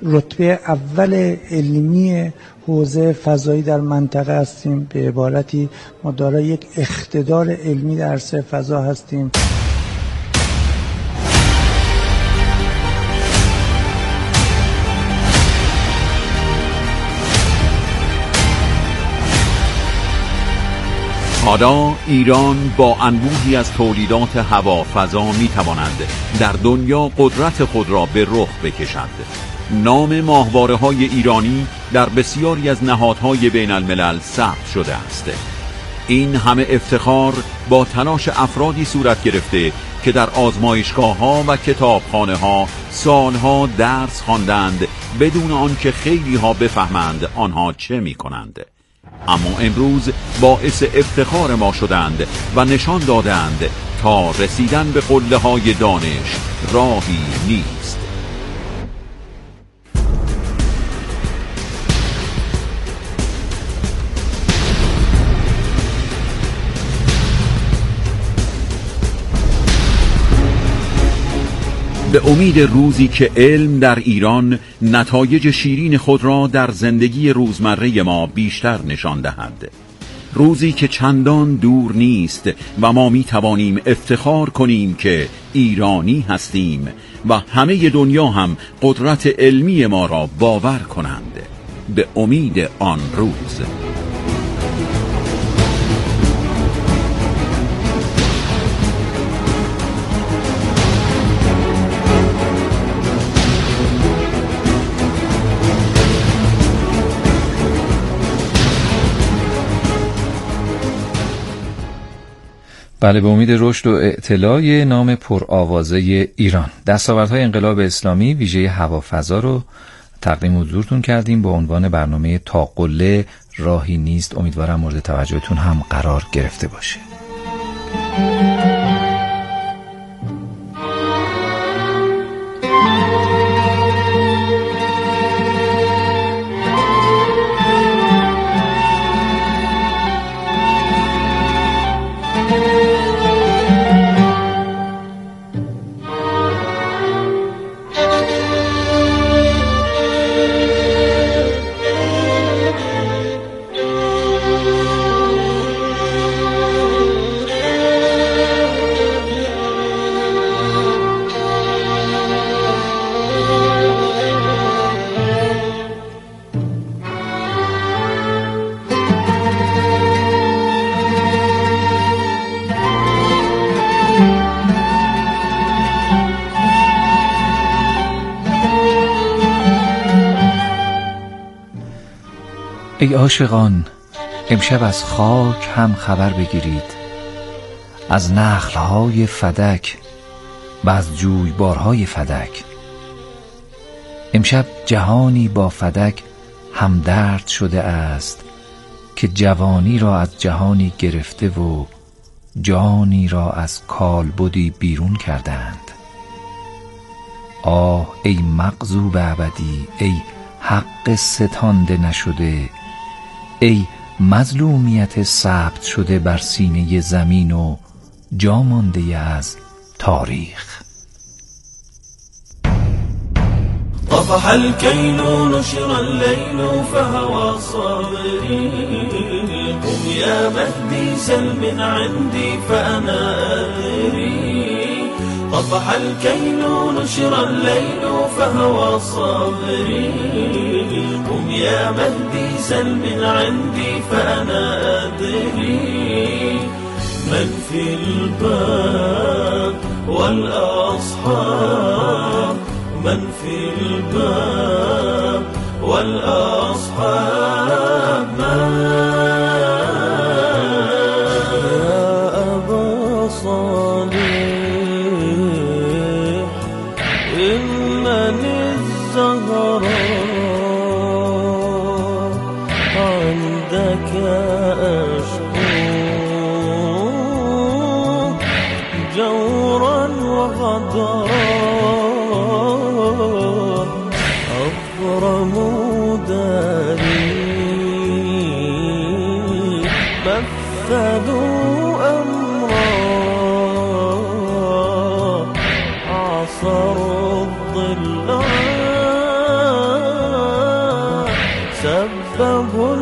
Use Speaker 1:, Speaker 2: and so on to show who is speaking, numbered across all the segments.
Speaker 1: رتبه اول علمی حوزه فضایی در منطقه هستیم. به عبارتی ما دارای یک اقتدار علمی در عرصه فضا هستیم.
Speaker 2: حالا ایران با انبوهی از تولیدات هوافضا می تواند در دنیا قدرت خود را به رخ بکشد. نام ماهواره‌های ایرانی در بسیاری از نهادهای بین الملل ثبت شده است. این همه افتخار با تلاش افرادی صورت گرفته که در آزمایشگاه‌ها و کتابخانه‌ها سالها درس خواندند بدون آنکه خیلی‌ها بفهمند آنها چه می‌کنند. اما امروز باعث افتخار ما شدند و نشان دادند تا رسیدن به قله‌های دانش راهی نیست. به امید روزی که علم در ایران نتایج شیرین خود را در زندگی روزمره ما بیشتر نشان دهد. روزی که چندان دور نیست و ما می توانیم افتخار کنیم که ایرانی هستیم و همه دنیا هم قدرت علمی ما را باور کنند. به امید آن روز.
Speaker 3: بله، به امید رشد و اعتلاء نام پرآوازه ایران. دستاوردهای انقلاب اسلامی ویژه هوافضا رو تقدیم حضورتون کردیم با عنوان برنامه تا قله راهی نیست. امیدوارم مورد توجهتون هم قرار گرفته باشه. ای عاشقان، امشب از خاک هم خبر بگیرید، از نخلهای فدک و از جویبارهای فدک. امشب جهانی با فدک همدرد شده است که جوانی را از جهانی گرفته و جانی را از کالبدی بیرون کردند. آه ای مغضوب ابدی، ای حق ستانده نشده، ای مظلومیت ثبت شده بر سینه زمین و جا مانده از تاریخ.
Speaker 4: طفح الكيل نشر الليل فهوى صابري، قم يا مهدي سل من عندي فأنا أدري. طفح الكيل نشر الليل فهوى صابري، قم يا مهدي سل من عندي فأنا أدري. من في الباب والأصحاب، من في الباب والأصحاب. يا أبا صالح إنني الزهراء عندك أشكو جورا وغدرا، أضرم داري مثلوا أمرا، عصروا الظلال. سببه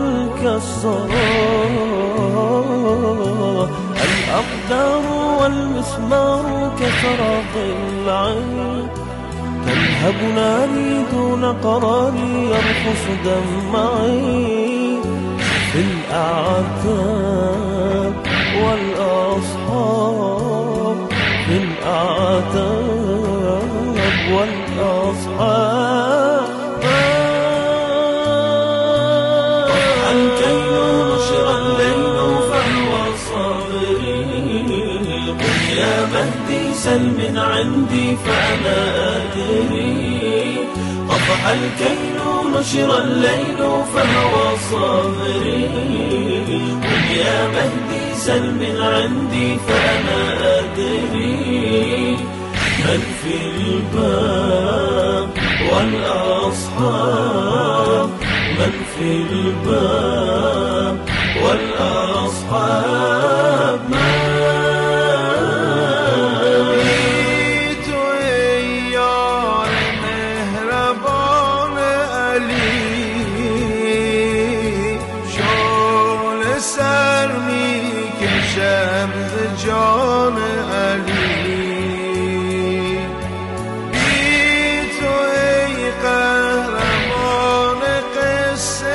Speaker 4: الكسرى الأقدار والمسمار كسراب العين تلهب ناري دون قراري يرقص دمعي في الأعتاب والأصحاب في الأعتاب والأصحاب الكيل نشر الليل فهو صابري قل يا مهدي سل من عندي فأنا أدري قطع الكيل نشر الليل فهو صابري قل يا مهدي سل من عندي فأنا أدري من في الباب والأصحاب من في الباب والأصحاب
Speaker 5: بيت ويا المهربان علي شول سرمی کشم ز جان علی بی تو ای قهرمان قصه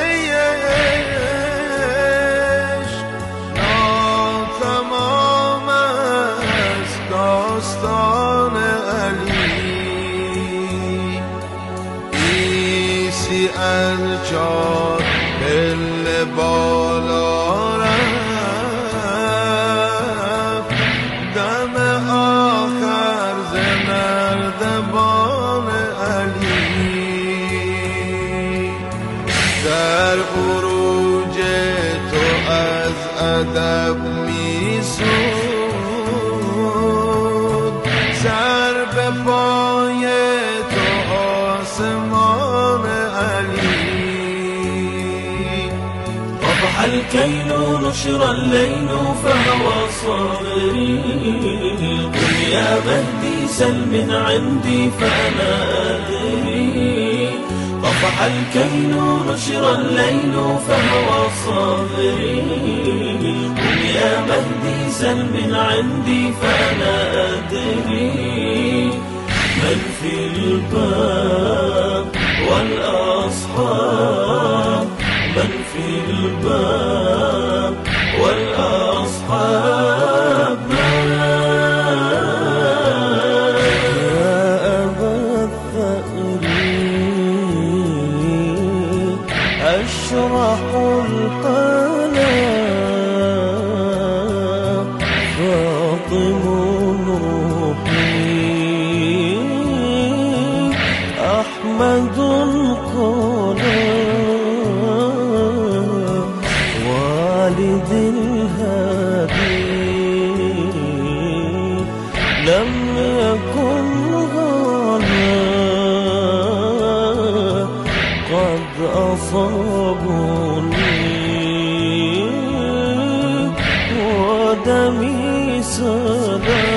Speaker 5: عشق ناتمام است داستان علی عیسی از چار پله بالا رفت دم آخر ز نردبان علی در عروج تو از ادب می سود سر به پای تو آسمان علی
Speaker 4: قطع الكيل نشر الليل فهو صابري قل يا مهدي سل من عندي فأنا أدري قطع الكيل نشر الليل فهو صابري قل يا مهدي سل من عندي فأنا أدري من في الباب والأصحاب من في الباب والأصحاب يا أبا الثأر أشرح القلم فاطم روحي أحمد والد الهادي لم يكن غنى قد أصابني ودمي سلا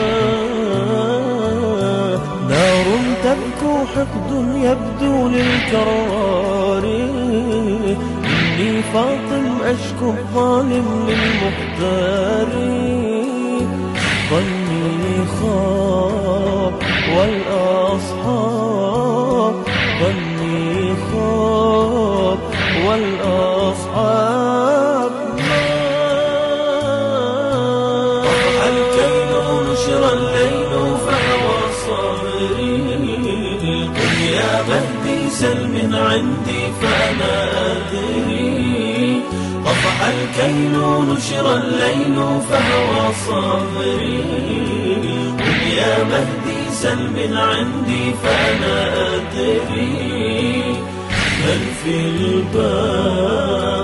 Speaker 4: نار تبكو حقد يبدو للكرار إني فاطم أشكو الظالم للمختار ظني خاب والأصحاب ظني خاب والأصحاب قطع الكيل نشر الليل فهو صابري قل يا مهدي سل من عندي فأنا أدري قطع الكيل نشر الليل فهو صابري قل يا مهدي سل من عندي فأنا أدري من في الباب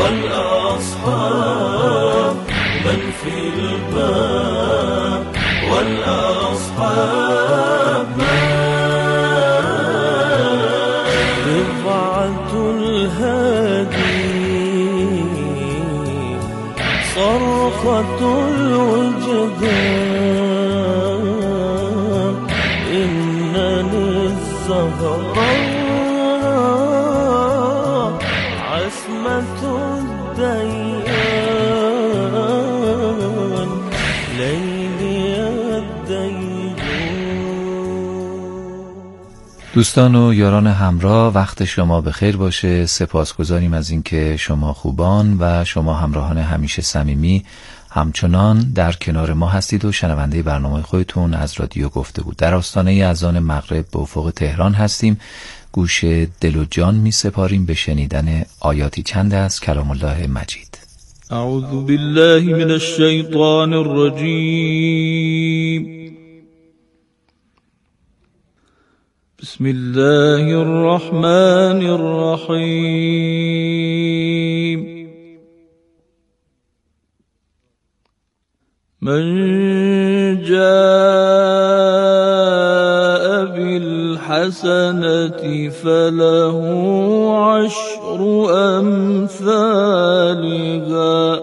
Speaker 4: والأصحاب من في الباب والأصحاب رفعة الهادي صرخة الوجدان إنني الزهراء
Speaker 3: دوستان و یاران همراه، وقت شما بخیر باشه. سپاسگزاریم از اینکه شما خوبان و شما همراهان همیشه صمیمی همچنان در کنار ما هستید و شنونده برنامه خودتون از رادیو گفتگو. در آستانه اذان مغرب به افق تهران هستیم. گوش دل و جان می سپاریم به شنیدن آیاتی چند از کلام الله مجید.
Speaker 4: اعوذ بالله من الشیطان الرجیم. بسم الله الرحمن الرحیم. من جاء بالحسنة فله عشر أمثالها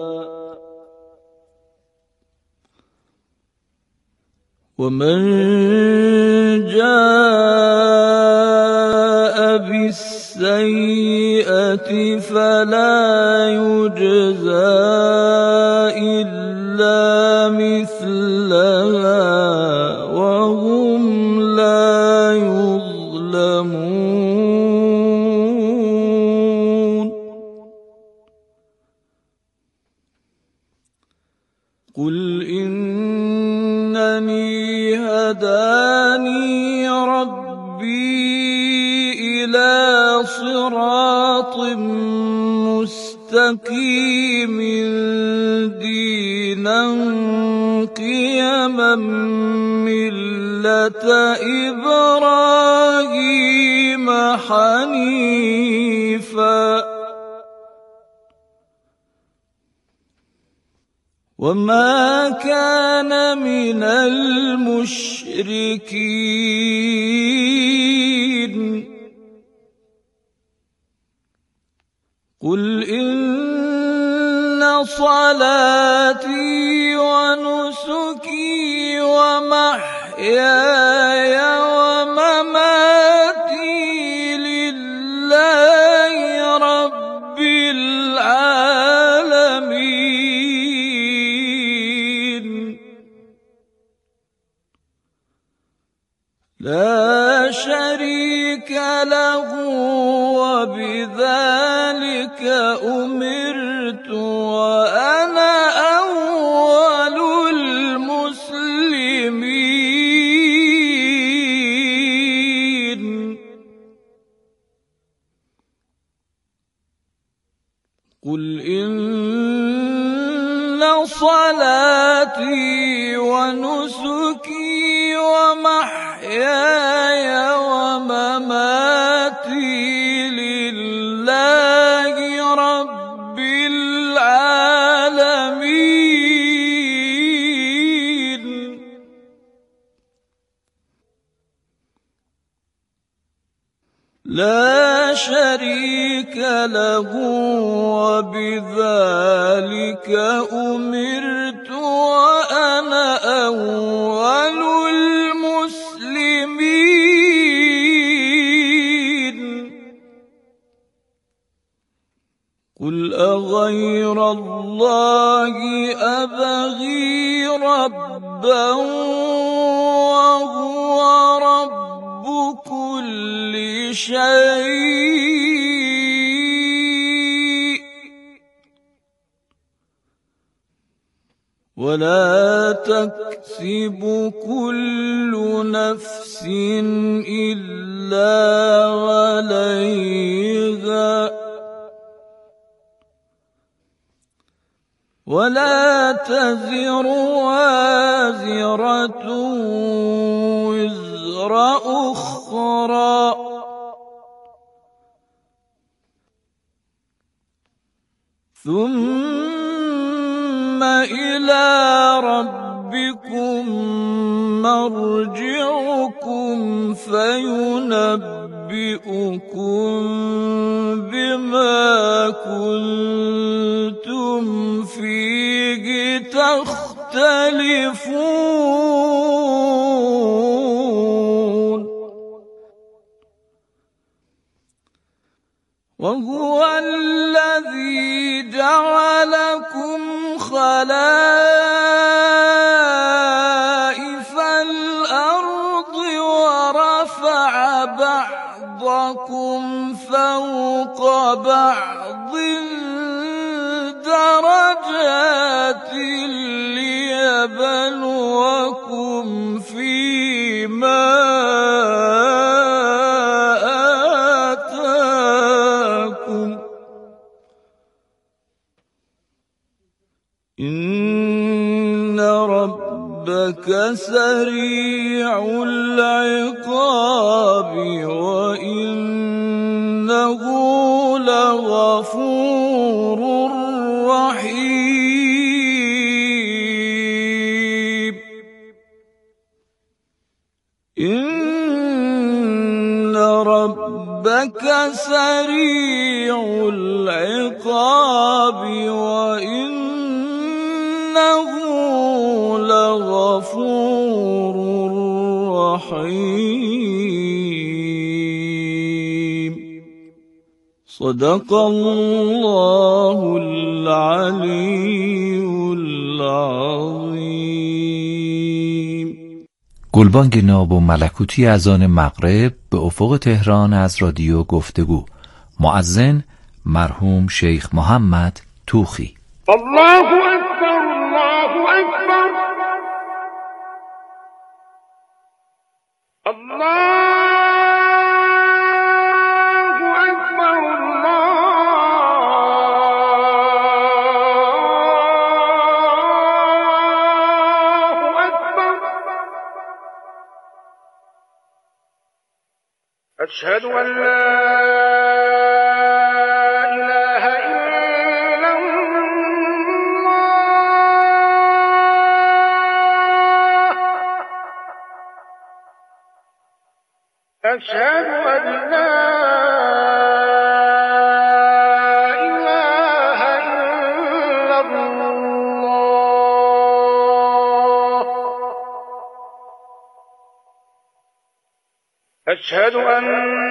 Speaker 4: ومن جاء بالسيئة فلا يجزى إلا مثلها وهم لا يظلمون. قل إنني هداني ربي إلى صراط مستقيم دينا قيما ملة إبراهيم حنيفا وما كان من المشركين. قل إن صلاتي ونسكي ومحياي ومماتي لله رب العالمين لا شريك له وبذلك أمرت وأنا أول المسلمين. قل إن صلاتي ونسكي ومحياي ومماتي لله رب العالمين لا شريك له وبذلك أمرت وأنا أول المسلمين. قل أغير الله أبغي ربا وهو رب كل شيء ولا تكسب كل نفس إلا عليها ولا تزر وازرة وزر أخرى ثم إلى ربكم مرجعكم فينبئكم بما كنتم فيه تختلفون. وهو الذي جعلكم خلائف الأرض ورفع بعضكم بعضكم فوق بعض درجات ليبلوكم فيما آتاكم إن ربك سريع العقاب وإنه لغفور رحيم إن ربك سريع العقاب وإنه لغفور رحيم صدق الله العلی العظیم.
Speaker 3: گلبانگ ناب و ملکوتی اذان مغرب به افق تهران از رادیو گفتگو. مؤذن مرحوم شیخ محمد توخی.
Speaker 6: الله اکبر الله اکبر الله اکبر الله اکبر اشهد ان لا أشهد أن لا إله إلا الله أشهد أن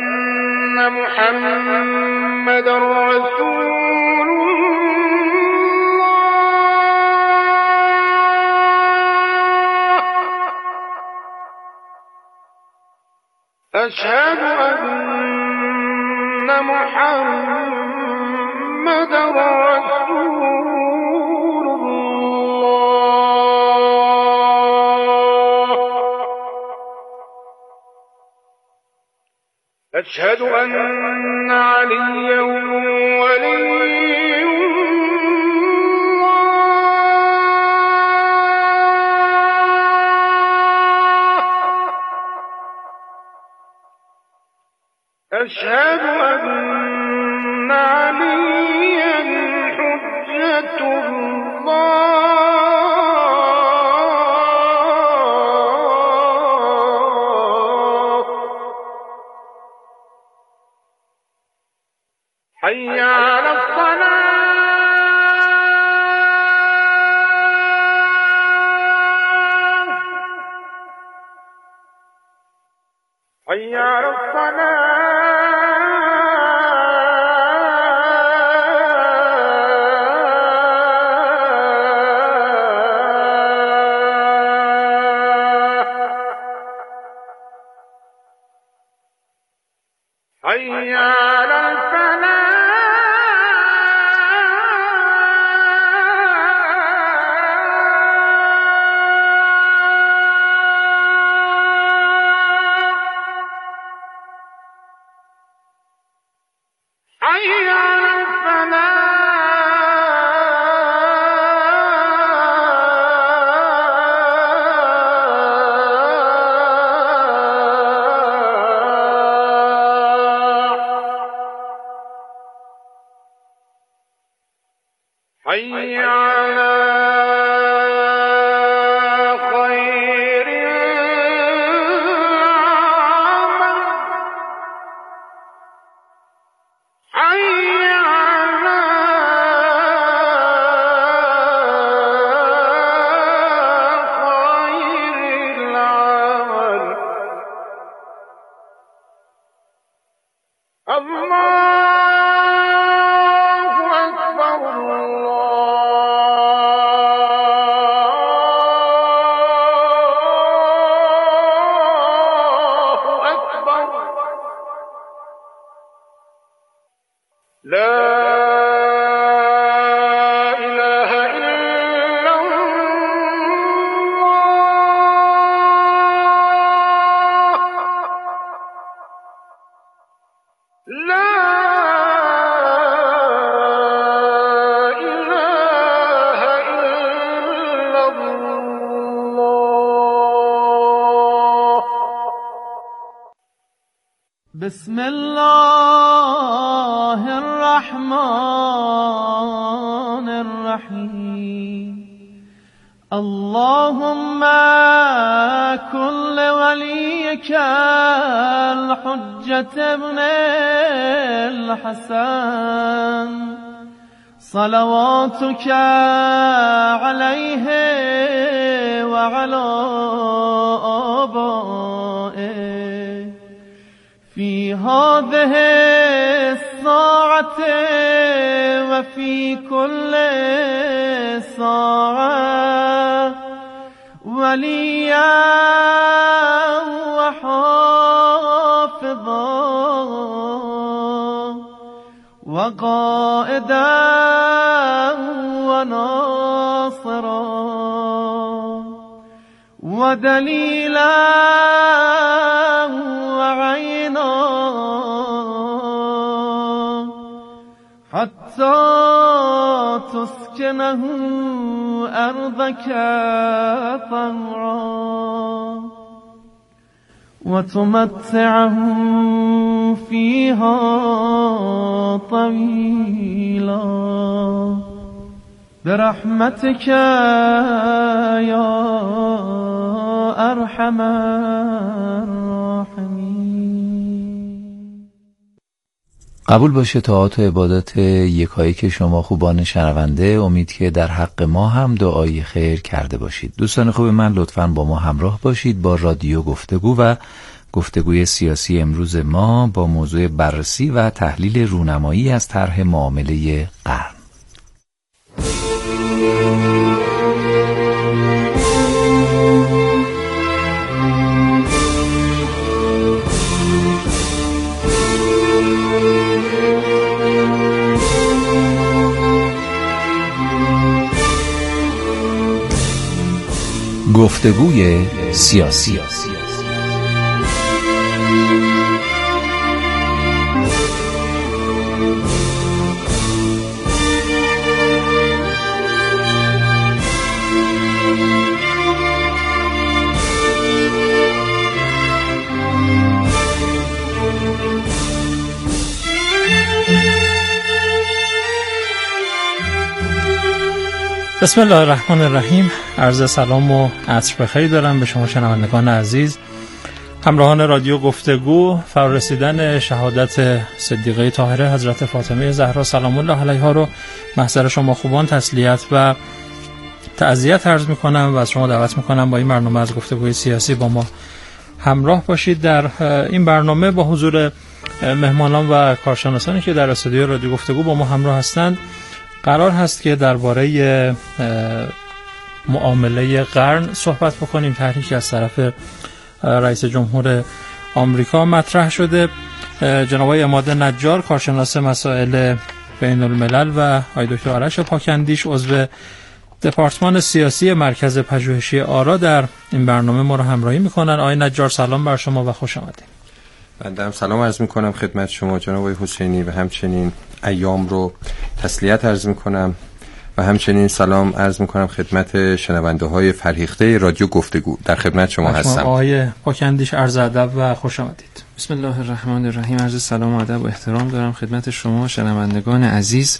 Speaker 6: محمدا رسول أشهد أن محمدا رسول الله أشهد أن عليا ولي أشهد أن عليا حجة الله حي على الصلاة حي على الصلاة حي على الفلاح حي على حي على خير العمل حي على خير العمل الله أكبر الله أكبر
Speaker 7: بسم الله الرحمن الرحیم اللهم كن لوليك الحجة ابن الحسن صلواتك عليه وعلى آبائه في هذه الساعة وفي كل ساعة وليا وحافظا وقائدا وناصرا ودليلا وعينا حتى تسكنه أرضك طوعا وتمتعه فيها طويلا برحمتك يا أرحم الراحمين.
Speaker 3: قبول باشه طاعات و عبادات یکایک شما خوبان شنونده. امید که در حق ما هم دعای خیر کرده باشید. دوستان خوب من، لطفاً با ما همراه باشید با رادیو گفتگو و گفتگوی سیاسی امروز ما با موضوع بررسی و تحلیل رونمایی از طرح معامله قرن. گفتگوی سیاسی.
Speaker 8: بسم الله الرحمن الرحیم. عرض سلام و عصر بخیر دارم به شما شنوندگان عزیز، همراهان رادیو گفتگو. فرارسیدن شهادت صدیقه طاهره حضرت فاطمه زهرا سلام الله علیها رو محضر شما خوبان تسلیت و تعزیت عرض میکنم و از شما دعوت میکنم با این برنامه از گفتگوی سیاسی با ما همراه باشید. در این برنامه با حضور مهمانان و کارشناسانی که در استودیو رادیو گفتگو با ما همراه هستند قرار هست که درباره معامله قرن صحبت بکنیم. طرحی که از طرف رئیس جمهور آمریکا مطرح شده. جناب آقای عماد نجار، کارشناس مسائل بین الملل و آقای دکتر آرش پاکندیش، عضو دپارتمان سیاسی مرکز پژوهشی آرا در این برنامه ما رو همراهی میکنن. آقای نجار سلام بر شما و خوش آمدید.
Speaker 9: بنده هم سلام عرض میکنم خدمت شما جناب آقای حسینی و همچنین ایام رو تسلیت عرض میکنم و همچنین سلام عرض میکنم خدمت شنونده های فرهیخته رادیو گفتگو. در خدمت شما هستم.
Speaker 8: آقای پاکندیش عرض ادب و خوش آمدید.
Speaker 10: بسم الله الرحمن الرحیم. عرض سلام و ادب و احترام دارم خدمت شما شنوندگان عزیز.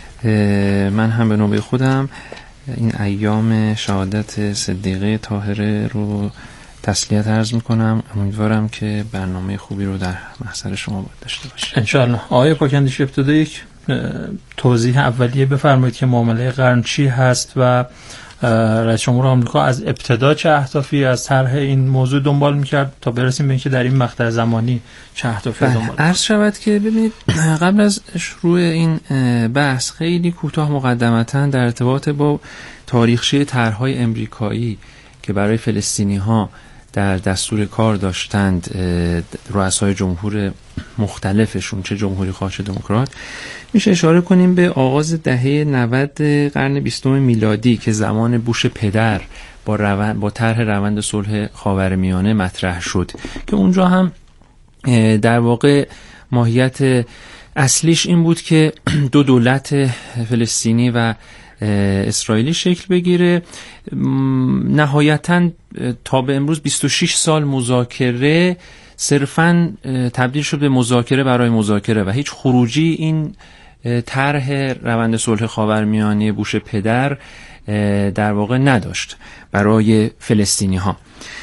Speaker 10: من هم به نوبه خودم این ایام شهادت صدیقه طاهره رو تسلیت عرض میکنم. امیدوارم که برنامه خوبی رو در محضر شما داشته باشه
Speaker 8: ان شاء الله. آقای پاکندیش ابتدا یک توضیح اولیه بفرمایید که معامله قرن چی هست و رئیس جمهور آمریکا از ابتدا چه اهدافی از طرح این موضوع دنبال میکرد تا برسیم به اینکه در این مقطع زمانی چه اهدافی دنبال.
Speaker 10: عرض شود که ببینید قبل از شروع این بحث خیلی کوتاه مقدمتاً در ارتباط با تاریخچه طرح‌های امریکایی که برای فلسطینی‌ها در دستور کار داشتند رؤسای جمهور مختلفشون، چه جمهوری خواه چه دموکرات، میشه اشاره کنیم به آغاز دهه 90 قرن 20 میلادی که زمان بوش پدر با طرح روند صلح خاورمیانه مطرح شد که اونجا هم در واقع ماهیت اصلیش این بود که دو دولت فلسطینی و اسرائیلی شکل بگیره. نهایتاً تا به امروز 26 سال مذاکره صرفاً تبدیل شد به مذاکره برای مذاکره و هیچ خروجی این طرح روند صلح خاورمیانه بوش پدر در واقع نداشت برای فلسطینی ها.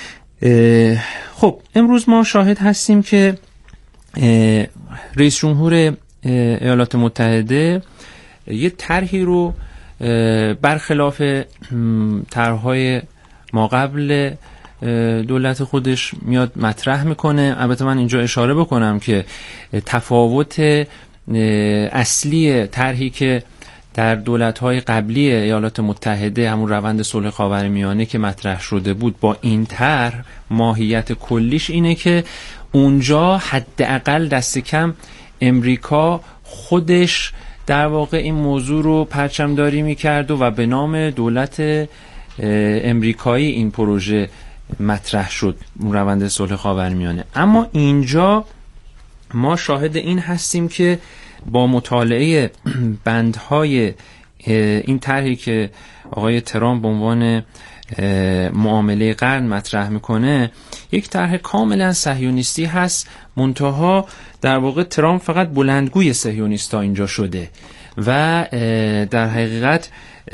Speaker 10: خب امروز ما شاهد هستیم که رئیس جمهور ایالات متحده یه طرحی رو برخلاف طرح‌های ما قبل دولت خودش میاد مطرح میکنه. البته من اینجا اشاره بکنم که تفاوت اصلی طرحی که در دولت‌های قبلی ایالات متحده همون روند صلح خاورمیانه که مطرح شده بود با این طرح، ماهیت کلیش اینه که اونجا حداقل دست کم امریکا خودش در واقع این موضوع رو پرچمداری میکرد و به نام دولت امریکایی این پروژه مطرح شد، روند صلح خاورمیانه. اما اینجا ما شاهد این هستیم که با مطالعه بندهای این طرحی که آقای ترامپ به عنوان معامله قرن مطرح میکنه، یک طرح کاملا صهیونیستی هست، منتها در واقع ترامپ فقط بلندگوی صهیونیستا اینجا شده و در حقیقت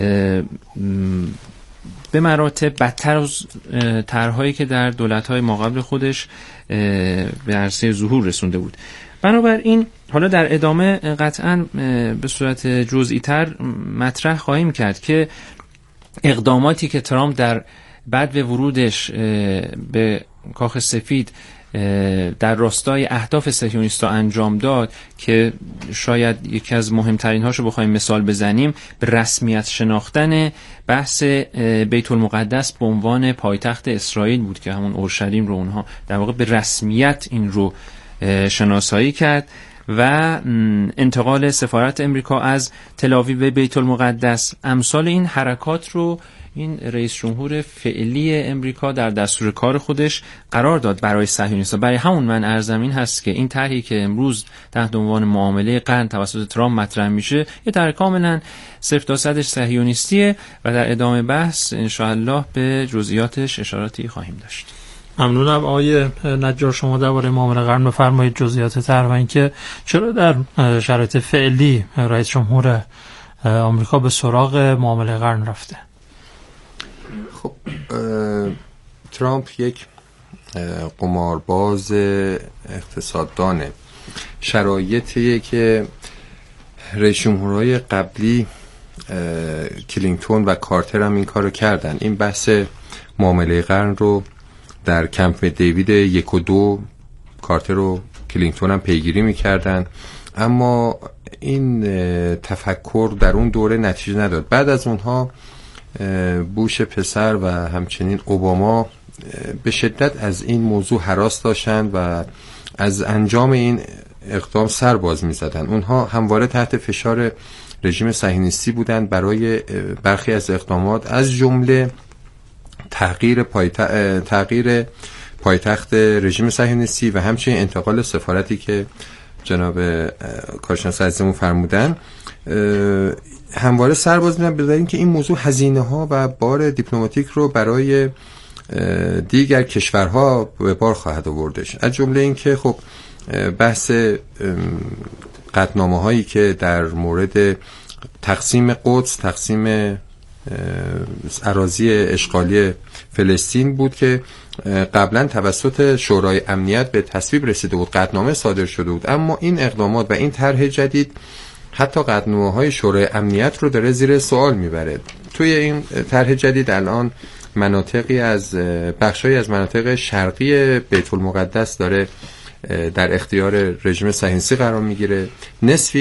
Speaker 10: به مراتب بدتر از طرحهایی که در دولت‌های ماقبل خودش به عرصه ظهور رسونده بود. بنابراین حالا در ادامه قطعاً به صورت جزئی تر مطرح خواهیم کرد که اقداماتی که ترامپ در بعد ورودش به کاخ سفید در راستای اهداف صهیونیستا انجام داد که شاید یکی از مهمترین هاشو بخوایم مثال بزنیم، به رسمیت شناختن بحث بیت المقدس به عنوان پایتخت اسرائیل بود که همون اورشلیم رو اونها در واقع به رسمیت این رو شناسایی کرد و انتقال سفارت امریکا از تل‌آویو به بیت المقدس. امثال این حرکات رو این رئیس جمهور فعلی امریکا در دستور کار خودش قرار داد برای صهیونیست‌ها. برای همون من عرضم این هست که این طرحی که امروز تحت عنوان معامله قرن توسط ترامپ مطرح میشه یه طرح کاملا صرف تا صدش صهیونیستیه و در ادامه بحث انشاءالله به جزئیاتش اشاراتی خواهیم داشت.
Speaker 8: ممنونم آقای نجار. شما درباره معامله قرن بفرمایید جزئیات طرح و اینکه چرا در شرایط فعلی رئیس جمهور آمریکا به سراغ معامله قرن رفته.
Speaker 9: خب ترامپ یک قمارباز اقتصاددانه. شرایطیه که رئیس جمهورهای قبلی کلینتون و کارتر هم این کارو کردن. این بحث معامله قرن رو در کمپ دیوید 1 و 2 کارتر و کلینتون هم پیگیری میکردن، اما این تفکر در اون دوره نتیجه نداد. بعد از اونها بوش پسر و همچنین اوباما به شدت از این موضوع هراس داشتن و از انجام این اقدام سر باز می-زدن. اونها همواره تحت فشار رژیم صهیونیستی بودند برای برخی از اقدامات، از جمله تغییر پایتخت رژیم صهیونیستی و همچنین انتقال سفارتی که جناب کارشناس عزیزمون فرمودن. همواره سر باز می‌دن به اینکه این موضوع هزینه‌ها و بار دیپلماتیک رو برای دیگر کشورها به بار خواهد آوردش. از جمله اینکه خب بحث قطعنامه‌هایی که در مورد تقسیم قدس، تقسیم اراضی اشغالی فلسطین بود که قبلا توسط شورای امنیت به تصویب رسیده بود، قطعنامه صادر شده بود، اما این اقدامات و این طرح جدید حتی قطعنامه‌های شورای امنیت رو داره زیر سوال میبره. توی این طرح جدید الان مناطقی از بخشایی از مناطق شرقی بیت المقدس داره در اختیار رژیم صهیونیستی قرار میگیره، نصفی